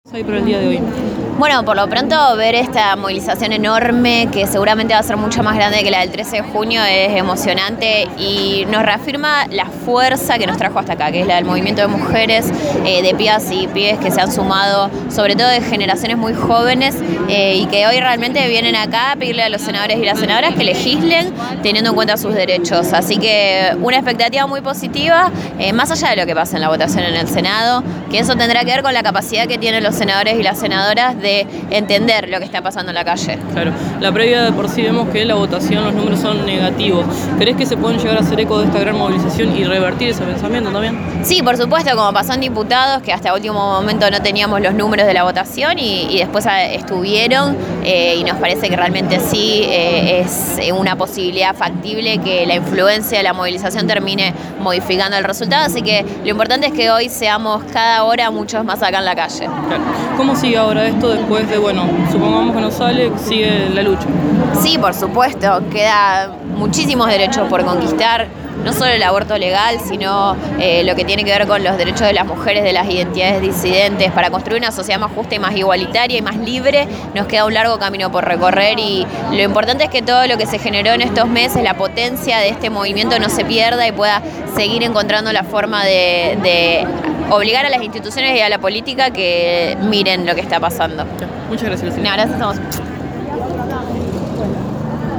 Hay para el día de hoy. Bueno, por lo pronto ver esta movilización enorme que seguramente va a ser mucho más grande que la del 13 de junio es emocionante y nos reafirma la fuerza que nos trajo hasta acá, que es la del movimiento de mujeres, de pibas y pibes que se han sumado, sobre todo de generaciones muy jóvenes y que hoy realmente vienen acá a pedirle a los senadores y las senadoras que legislen teniendo en cuenta sus derechos. Así que una expectativa muy positiva, más allá de lo que pasa en la votación en el Senado, que eso tendrá que ver con la capacidad que tienen los senadores y las senadoras de entender lo que está pasando en la calle. Claro, la previa de por sí vemos que la votación, los números son negativos. ¿Crees que se pueden llegar a hacer eco de esta gran movilización y revertir ese pensamiento también? Sí, por supuesto, como pasó en diputados, que hasta último momento no teníamos los números de la votación y después estuvieron y nos parece que realmente sí es una posibilidad factible que la influencia de la movilización termine modificando el resultado, así que lo importante es que hoy seamos cada hora muchos más acá en la calle. Claro. ¿Cómo sigue ahora esto después de, supongamos que no sale, sigue la lucha? Sí, por supuesto, queda muchísimos derechos por conquistar, no solo el aborto legal, sino lo que tiene que ver con los derechos de las mujeres, de las identidades disidentes. Para construir una sociedad más justa y más igualitaria y más libre, nos queda un largo camino por recorrer y lo importante es que todo lo que se generó en estos meses, la potencia de este movimiento no se pierda y pueda seguir encontrando la forma de obligar a las instituciones y a la política que miren lo que está pasando. Muchas gracias. No, gracias a vos.